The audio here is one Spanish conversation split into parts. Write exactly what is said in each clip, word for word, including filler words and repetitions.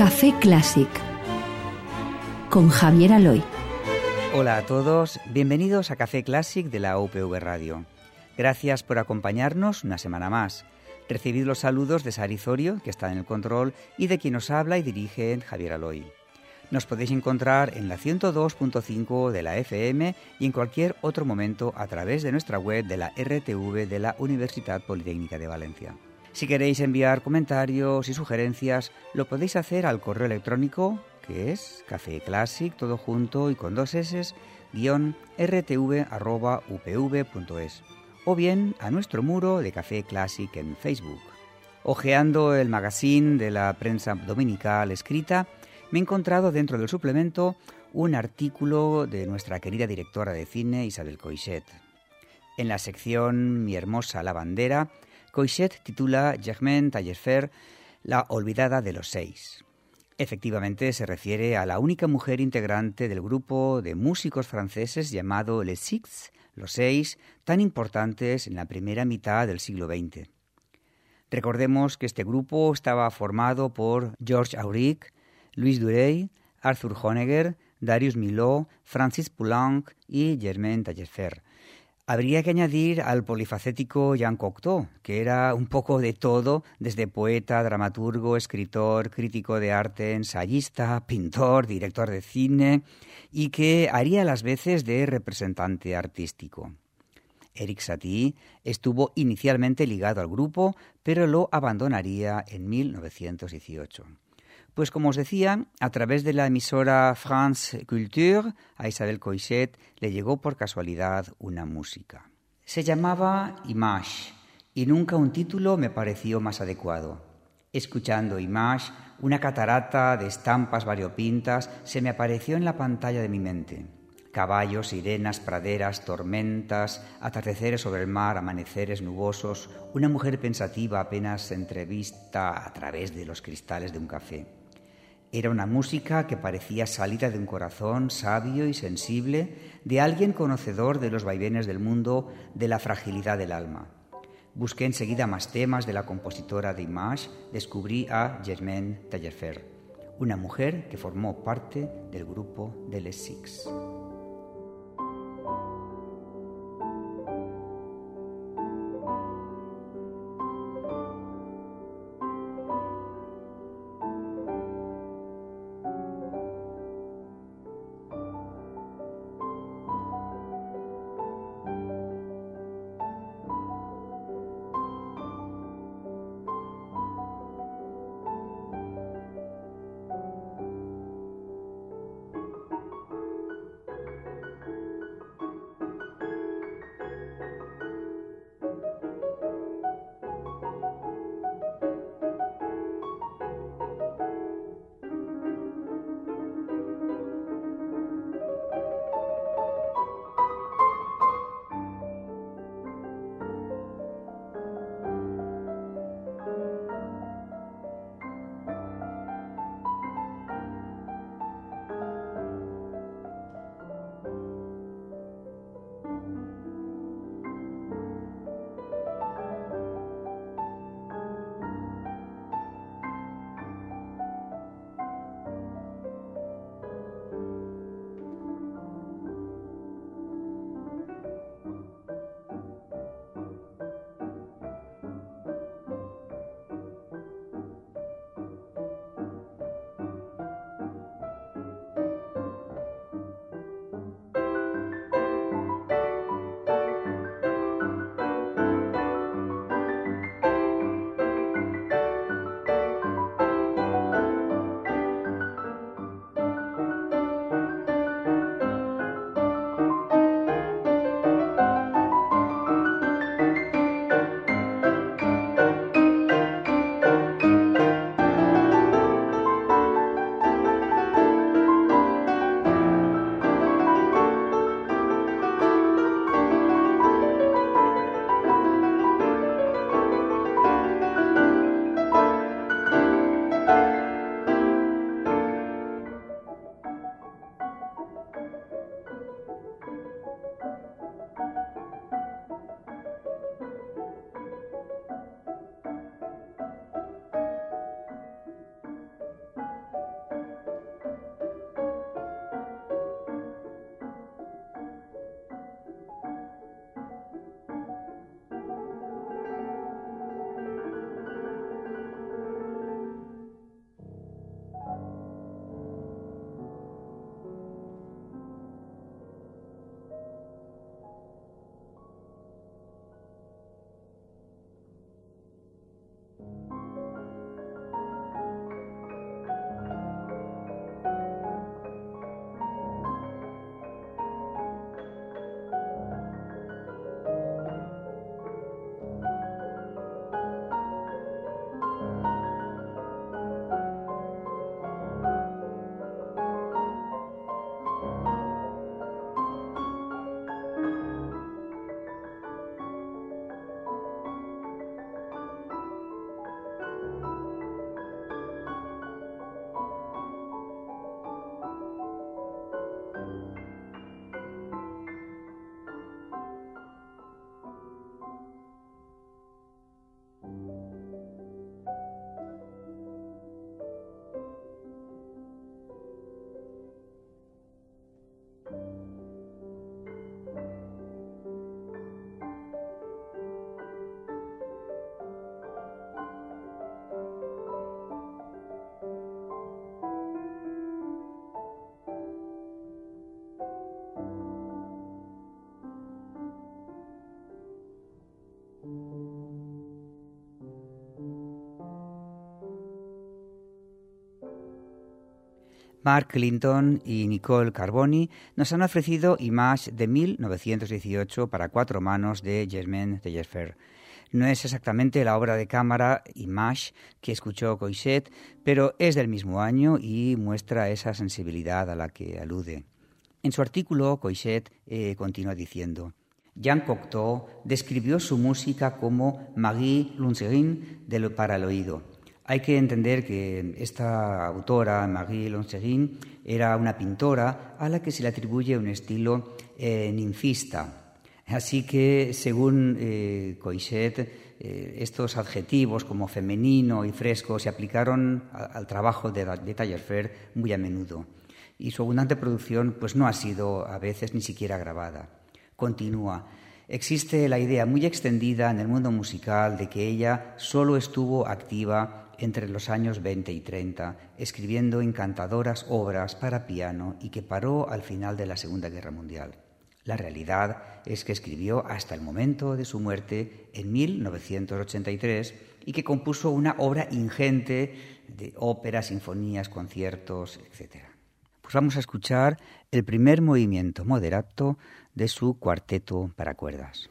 Café Clásic con Javier Aloy. Hola a todos, bienvenidos a Café Clásic de la U P V Radio. Gracias por acompañarnos una semana más. Recibid los saludos de Sari Zorio, que está en el control, y de quien os habla y dirige Javier Aloy. Nos podéis encontrar en la ciento dos punto cinco de la F M y en cualquier otro momento a través de nuestra web de la R T V de la Universidad Politécnica de Valencia. Si queréis enviar comentarios y sugerencias, lo podéis hacer al correo electrónico, que es cafeclassic, todo junto y con dos s, guión rtv arroba upv punto es, o bien a nuestro muro de Café Clásic en Facebook. Ojeando el magazine de la prensa dominical escrita, me he encontrado dentro del suplemento un artículo de nuestra querida directora de cine, Isabel Coixet. En la sección Mi hermosa lavandera, Coixet titula Germaine Taillefer, la olvidada de los seis. Efectivamente, se refiere a la única mujer integrante del grupo de músicos franceses llamado Les Six, los seis, tan importantes en la primera mitad del siglo veinte. Recordemos que este grupo estaba formado por Georges Auric, Louis Durey, Arthur Honegger, Darius Milhaud, Francis Poulenc y Germaine Taillefer. Habría que añadir al polifacético Jean Cocteau, que era un poco de todo, desde poeta, dramaturgo, escritor, crítico de arte, ensayista, pintor, director de cine, y que haría las veces de representante artístico. Erik Satie estuvo inicialmente ligado al grupo, pero lo abandonaría en mil novecientos dieciocho. Pues como os decía, a través de la emisora France Culture, a Isabel Coixet le llegó por casualidad una música. Se llamaba Image, y nunca un título me pareció más adecuado. Escuchando Image, una catarata de estampas variopintas se me apareció en la pantalla de mi mente. Caballos, sirenas, praderas, tormentas, atardeceres sobre el mar, amaneceres nubosos, una mujer pensativa apenas entrevista a través de los cristales de un café. Era una música que parecía salida de un corazón sabio y sensible, de alguien conocedor de los vaivenes del mundo, de la fragilidad del alma. Busqué enseguida más temas de la compositora de Image, descubrí a Germaine Taillefer, una mujer que formó parte del grupo de Les Six. Mark Clinton y Nicole Carboni nos han ofrecido Image de mil novecientos dieciocho para cuatro manos de Germaine Taillefer. No es exactamente la obra de cámara Image que escuchó Coixet, pero es del mismo año y muestra esa sensibilidad a la que alude. En su artículo, Coixet eh, continúa diciendo: Jean Cocteau describió su música como Marie Luncherin para el oído. Hay que entender que esta autora, Marie Luncherin, era una pintora a la que se le atribuye un estilo eh, ninfista. Así que, según eh, Coixet, eh, estos adjetivos como femenino y fresco se aplicaron a, al trabajo de, de Taillefer muy a menudo. Y su abundante producción pues, no ha sido a veces ni siquiera grabada. Continúa. Existe la idea muy extendida en el mundo musical de que ella solo estuvo activa entre los años veinte y treinta, escribiendo encantadoras obras para piano y que paró al final de la Segunda Guerra Mundial. La realidad es que escribió hasta el momento de su muerte en mil novecientos ochenta y tres y que compuso una obra ingente de óperas, sinfonías, conciertos, etcétera. Pues vamos a escuchar el primer movimiento moderato de su cuarteto para cuerdas.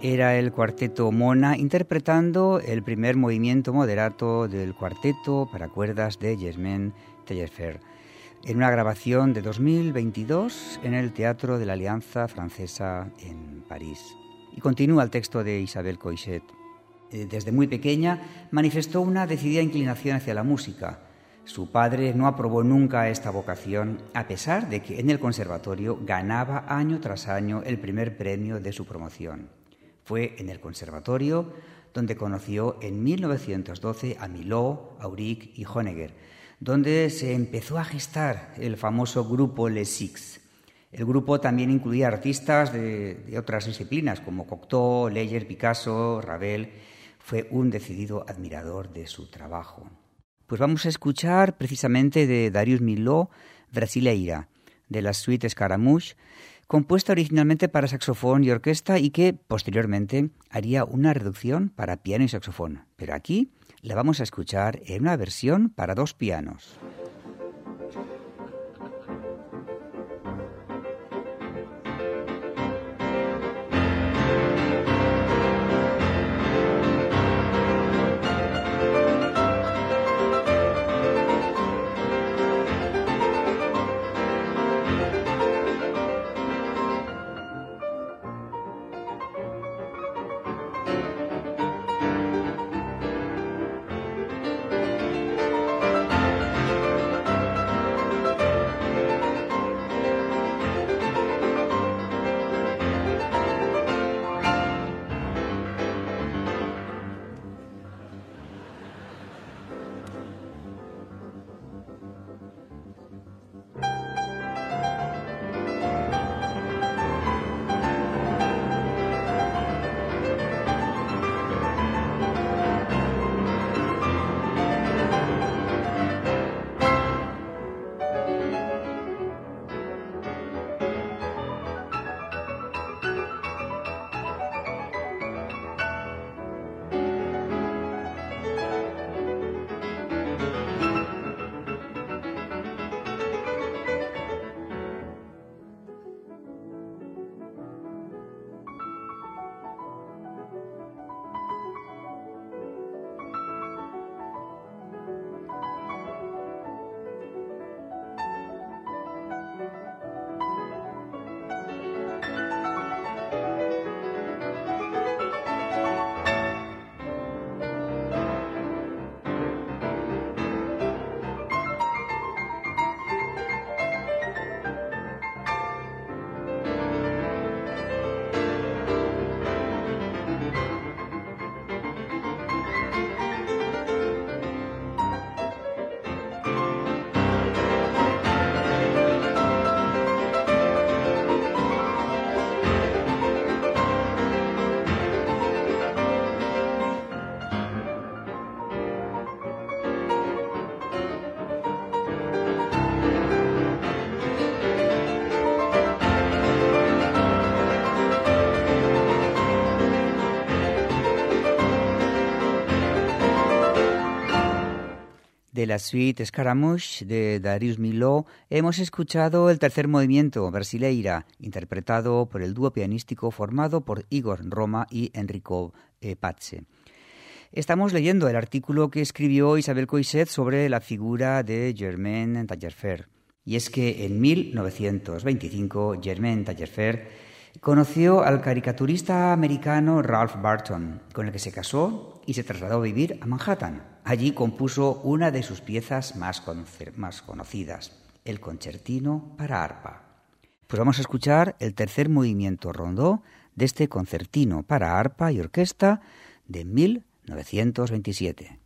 Era el cuarteto Mona interpretando el primer movimiento moderato del cuarteto para cuerdas de Germain Taillefer, en una grabación de dos mil veintidós en el Teatro de la Alianza Francesa en París. Y continúa el texto de Isabelle Coixet. Desde muy pequeña manifestó una decidida inclinación hacia la música. Su padre no aprobó nunca esta vocación, a pesar de que en el conservatorio ganaba año tras año el primer premio de su promoción. Fue en el conservatorio donde conoció en mil novecientos doce a Milhaud, Auric y Honegger, donde se empezó a gestar el famoso grupo Les Six. El grupo también incluía artistas de, de otras disciplinas como Cocteau, Leyer, Picasso, Ravel. Fue un decidido admirador de su trabajo. Pues vamos a escuchar precisamente de Darius Milhaud, Brasileira, de la suite Scaramouche, compuesta originalmente para saxofón y orquesta y que posteriormente haría una reducción para piano y saxofón. Pero aquí la vamos a escuchar en una versión para dos pianos. De la suite Scaramouche de Darius Milhaud hemos escuchado el tercer movimiento, Brasileira, interpretado por el dúo pianístico formado por Igor Roma y Enrico eh, Pazze. Estamos leyendo el artículo que escribió Isabelle Coixet sobre la figura de Germain Taillefer. Y es que en mil novecientos veinticinco Germain Taillefer conoció al caricaturista americano Ralph Barton, con el que se casó y se trasladó a vivir a Manhattan. Allí compuso una de sus piezas más, cono- más conocidas, el concertino para arpa. Pues vamos a escuchar el tercer movimiento rondó de este concertino para arpa y orquesta de mil novecientos veintisiete.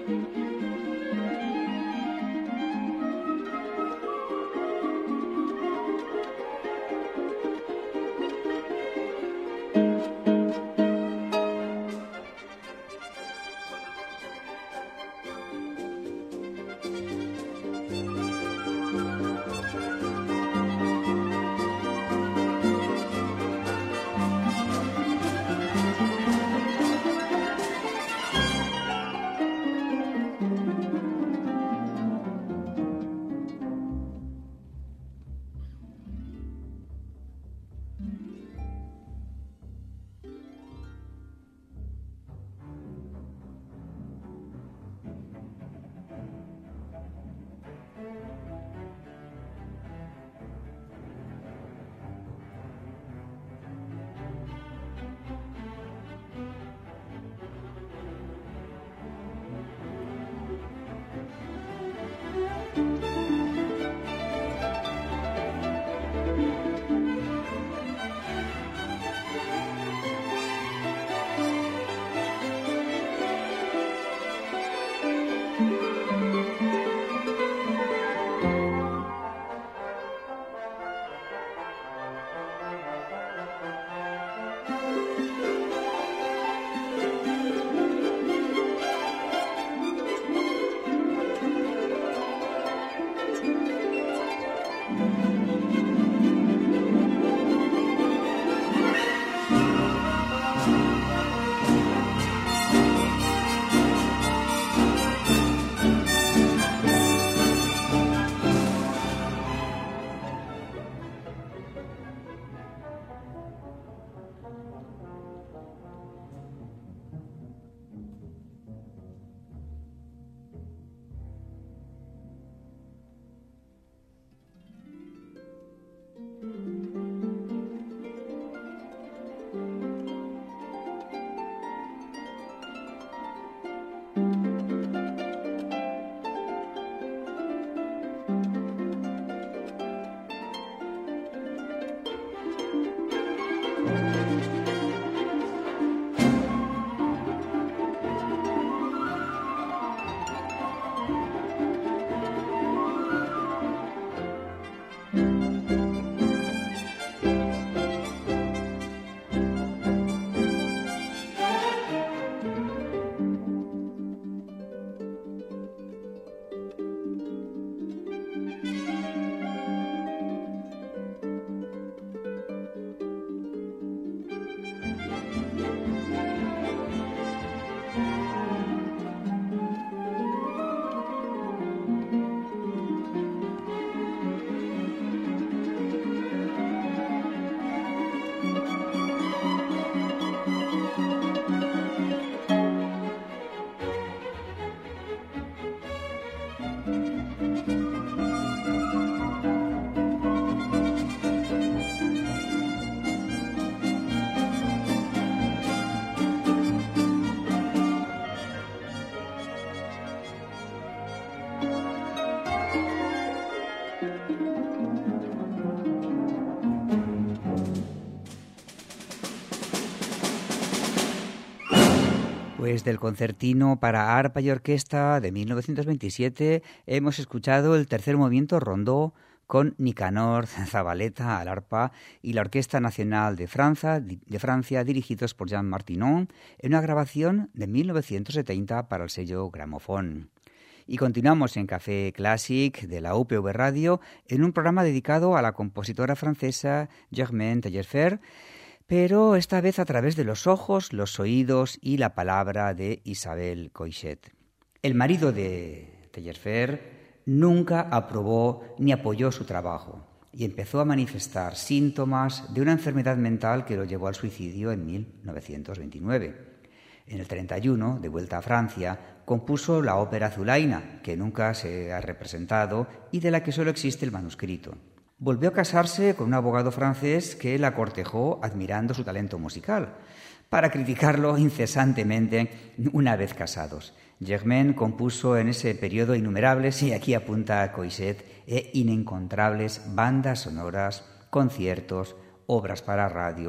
Pues del concertino para arpa y orquesta de mil novecientos veintisiete hemos escuchado el tercer movimiento rondó con Nicanor Zavaleta al arpa y la Orquesta Nacional de Francia, de Francia dirigidos por Jean Martinon en una grabación de mil novecientos setenta para el sello Gramophone. Y continuamos en Café Classic de la U P V Radio en un programa dedicado a la compositora francesa Germaine Taillefer, pero esta vez a través de los ojos, los oídos y la palabra de Isabelle Coixet. El marido de Taillefer nunca aprobó ni apoyó su trabajo y empezó a manifestar síntomas de una enfermedad mental que lo llevó al suicidio en mil novecientos veintinueve. En el treinta y uno, de vuelta a Francia, compuso la ópera Zulaina, que nunca se ha representado y de la que solo existe el manuscrito. Volvió a casarse con un abogado francés que la cortejó admirando su talento musical, para criticarlo incesantemente una vez casados. Germaine compuso en ese periodo innumerables, y aquí apunta Coixet, e inencontrables bandas sonoras, conciertos, obras para radio,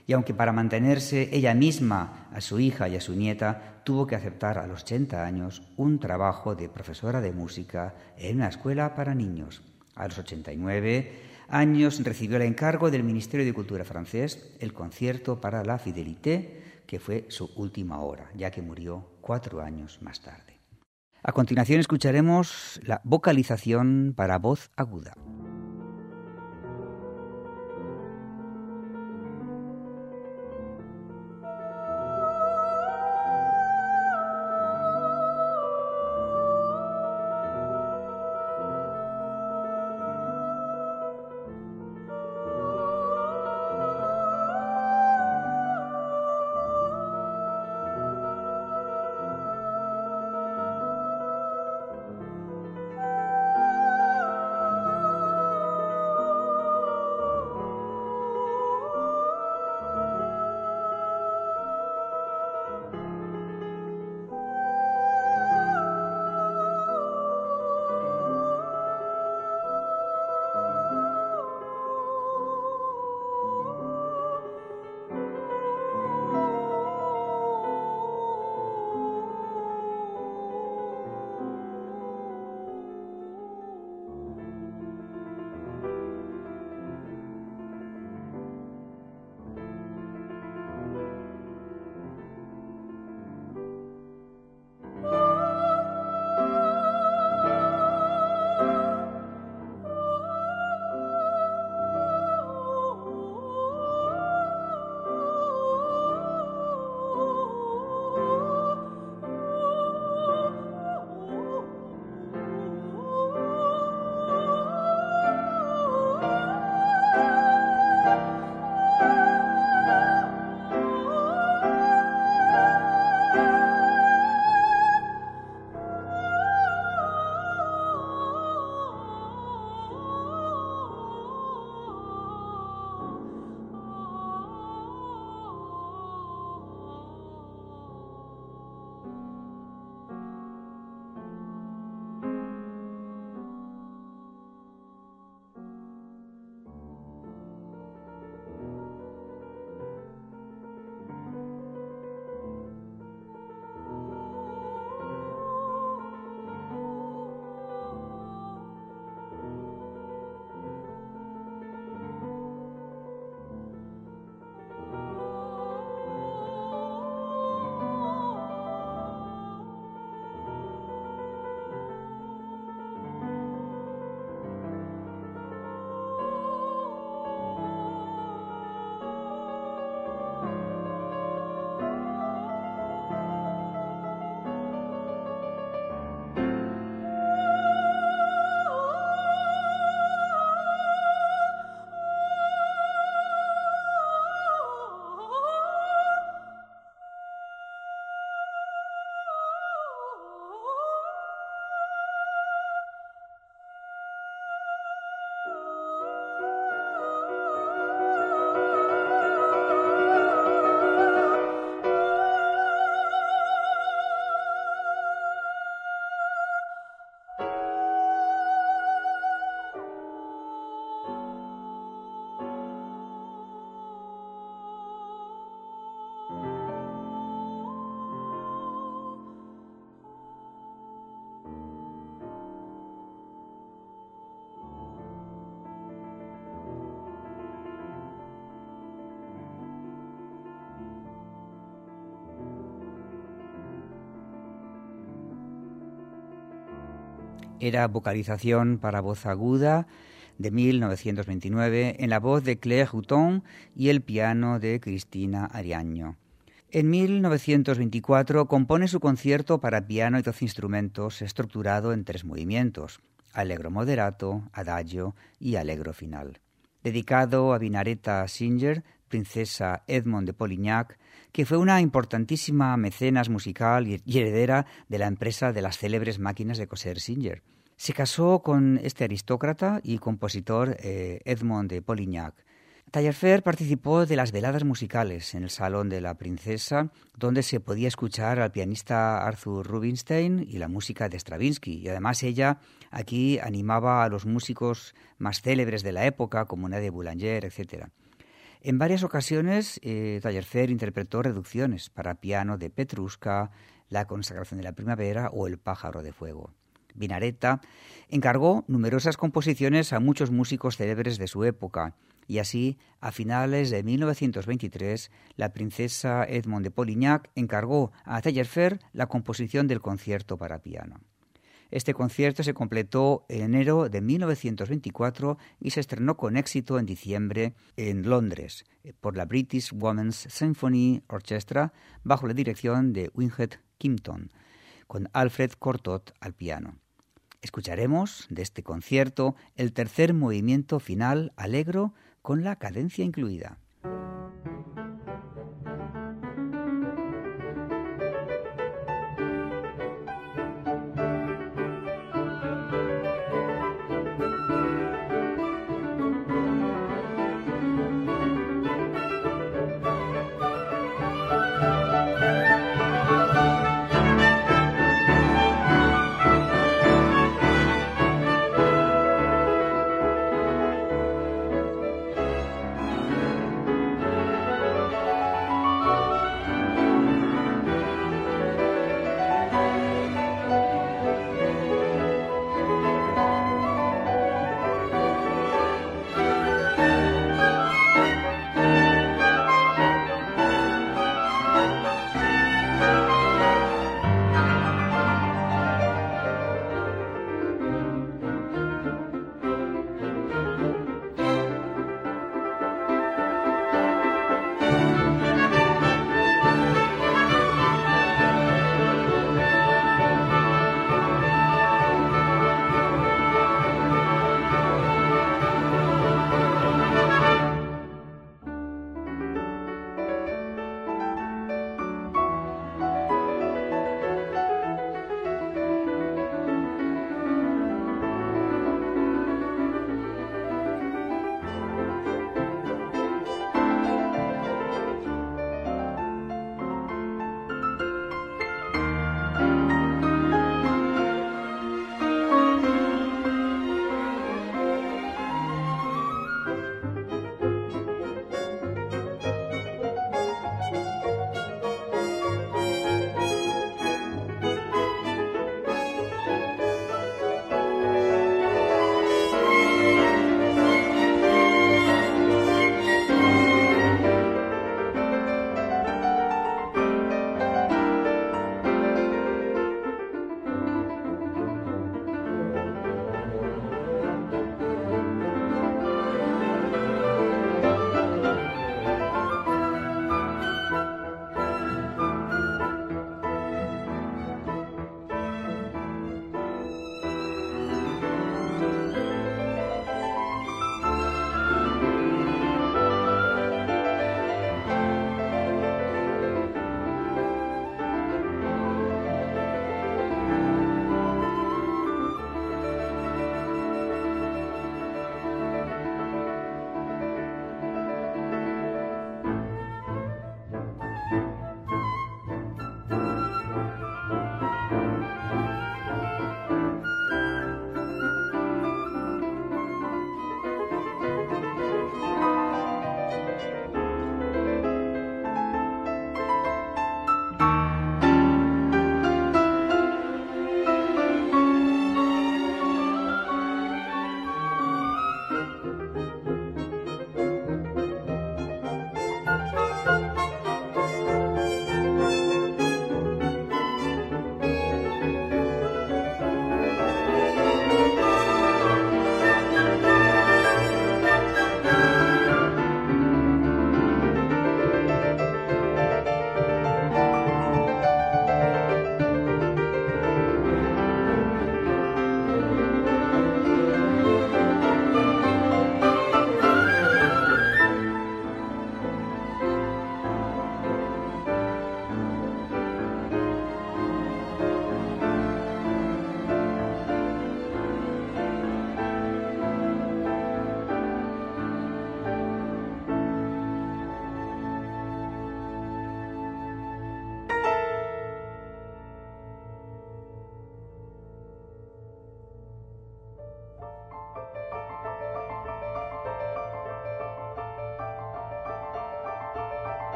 Y aunque para mantenerse ella misma, a su hija y a su nieta, tuvo que aceptar a los ochenta años un trabajo de profesora de música en una escuela para niños. A los ochenta y nueve años recibió el encargo del Ministerio de Cultura francés, el concierto para la Fidelité, que fue su última obra, ya que murió cuatro años más tarde. A continuación escucharemos la vocalización para voz aguda. Era vocalización para voz aguda de mil novecientos veintinueve en la voz de Claire Houton y el piano de Cristina Arianño. En mil novecientos veinticuatro compone su concierto para piano y doce instrumentos estructurado en tres movimientos: allegro moderato, adagio y allegro final. Dedicado a Vinaretta Singer, princesa Edmond de Polignac, que fue una importantísima mecenas musical y heredera de la empresa de las célebres máquinas de coser Singer. Se casó con este aristócrata y compositor eh, Edmond de Polignac. Taillefer participó de las veladas musicales en el Salón de la Princesa, donde se podía escuchar al pianista Arthur Rubinstein y la música de Stravinsky. Y además ella aquí animaba a los músicos más célebres de la época, como Nadia Boulanger, etcétera. En varias ocasiones, eh, Taillefer interpretó reducciones para piano de Petrushka, La consagración de la primavera o El pájaro de fuego. Vinaretta encargó numerosas composiciones a muchos músicos célebres de su época, y así, a finales de mil novecientos veintitrés, la princesa Edmond de Polignac encargó a Taillefer la composición del concierto para piano. Este concierto se completó en enero de mil novecientos veinticuatro y se estrenó con éxito en diciembre en Londres por la British Women's Symphony Orchestra bajo la dirección de Winget Kimpton, con Alfred Cortot al piano. Escucharemos de este concierto el tercer movimiento final allegro con la cadencia incluida.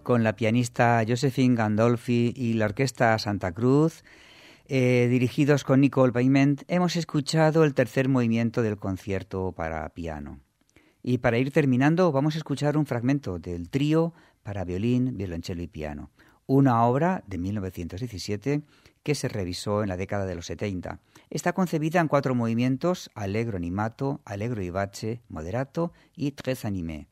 con la pianista Josephine Gandolfi y la Orquesta Santa Cruz, eh, dirigidos con Nicole Payment, hemos escuchado el tercer movimiento del concierto para piano. Y para ir terminando, vamos a escuchar un fragmento del trío para violín, violonchelo y piano, una obra de mil novecientos diecisiete que se revisó en la década de los setenta. Está concebida en cuatro movimientos: allegro animato, allegro vivace, moderato y très animé.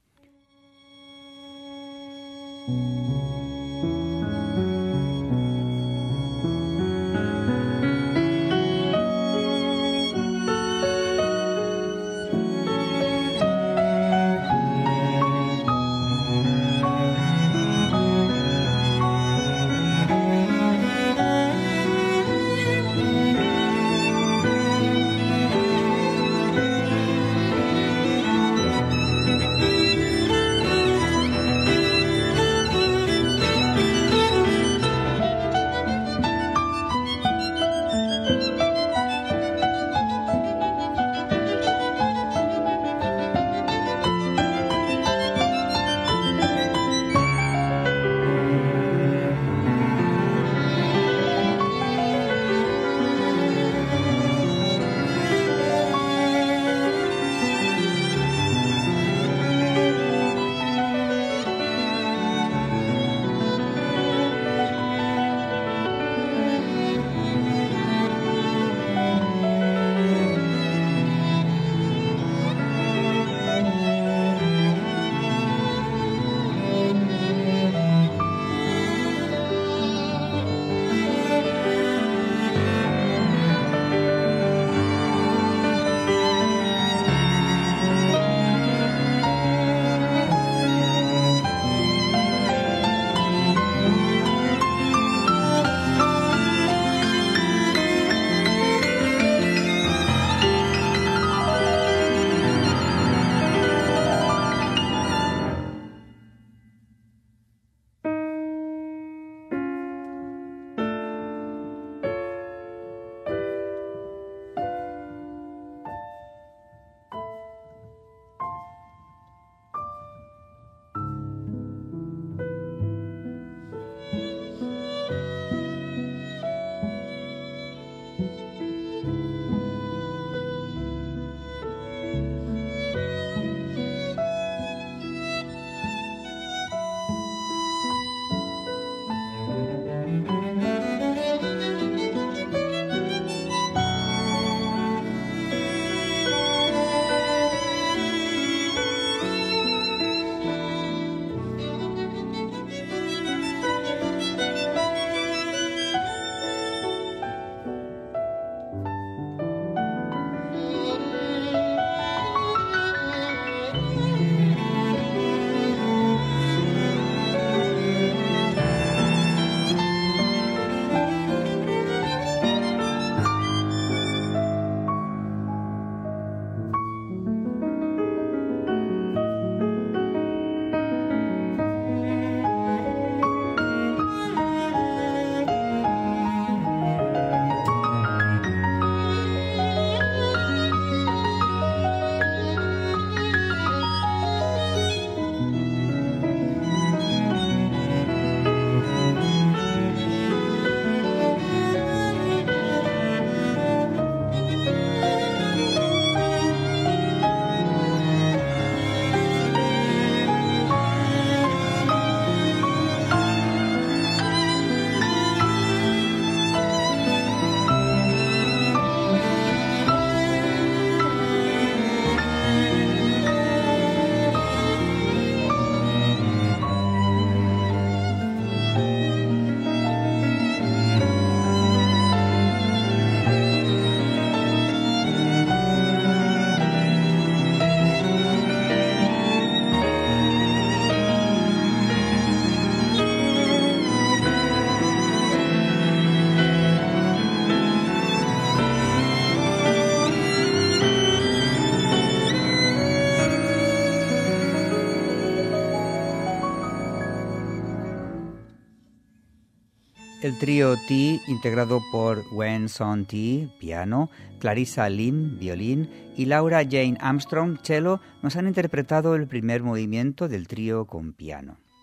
El trío T, integrado por Wen Son T, piano, Clarissa Lim, violín, y Laura Jane Armstrong, cello, nos han interpretado el primer movimiento del trío con piano.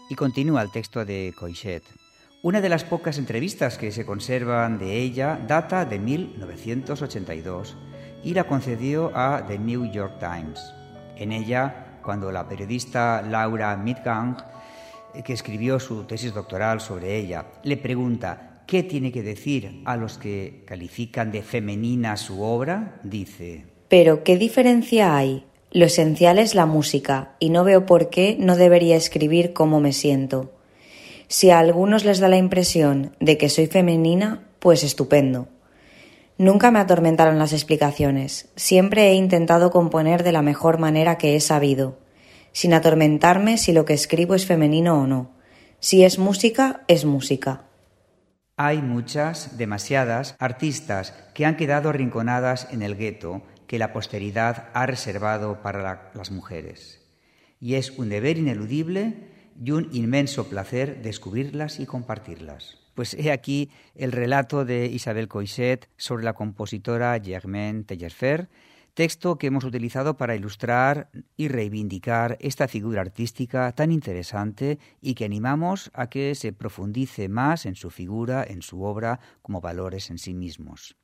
Y continúa el texto de Coixet. Una de las pocas entrevistas que se conservan de ella data de mil novecientos ochenta y dos y la concedió a The New York Times. En ella, cuando la periodista Laura Midgang, que escribió su tesis doctoral sobre ella, le pregunta qué tiene que decir a los que califican de femenina su obra, dice: Pero, ¿qué diferencia hay? Lo esencial es la música, y no veo por qué no debería escribir cómo me siento. Si a algunos les da la impresión de que soy femenina, pues estupendo. Nunca me atormentaron las explicaciones. Siempre he intentado componer de la mejor manera que he sabido, sin atormentarme si lo que escribo es femenino o no. Si es música, es música. Hay muchas, demasiadas, artistas que han quedado arrinconadas en el gueto que la posteridad ha reservado para la, las mujeres. Y es un deber ineludible y un inmenso placer descubrirlas y compartirlas. Pues he aquí el relato de Isabel Coixet sobre la compositora Germaine Taillefer, texto que hemos utilizado para ilustrar y reivindicar esta figura artística tan interesante y que animamos a que se profundice más en su figura, en su obra, como valores en sí mismos.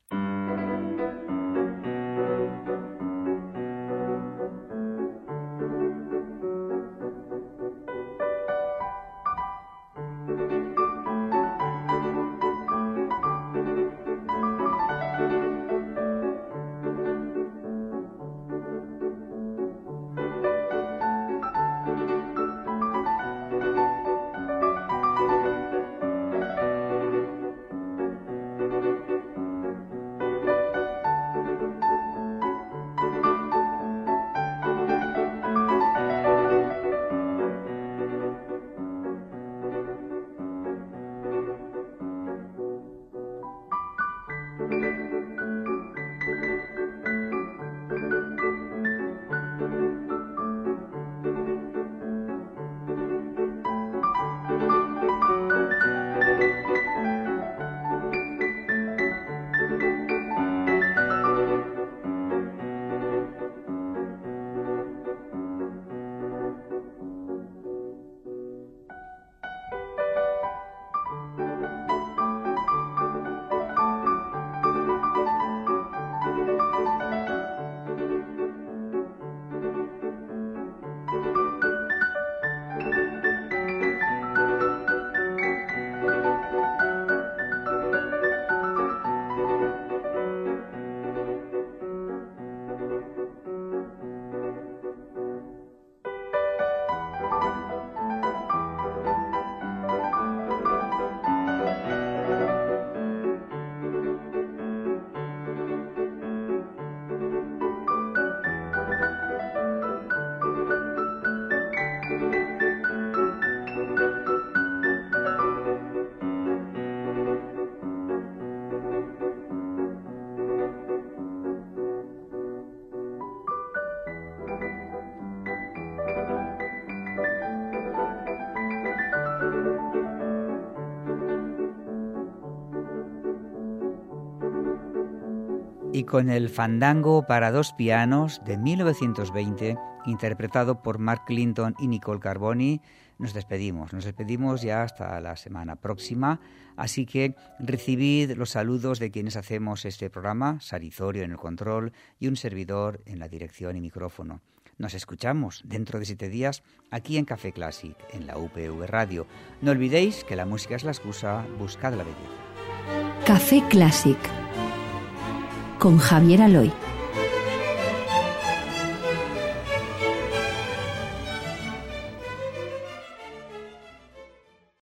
Y con el Fandango para dos pianos de mil novecientos veinte, interpretado por Mark Clinton y Nicole Carboni, nos despedimos. Nos despedimos ya hasta la semana próxima, así que recibid los saludos de quienes hacemos este programa, Sarizorio en el control y un servidor en la dirección y micrófono. Nos escuchamos dentro de siete días aquí en Café Classic, en la U P V Radio. No olvidéis que la música es la excusa, buscad la belleza. Café Classic con Javier Aloy.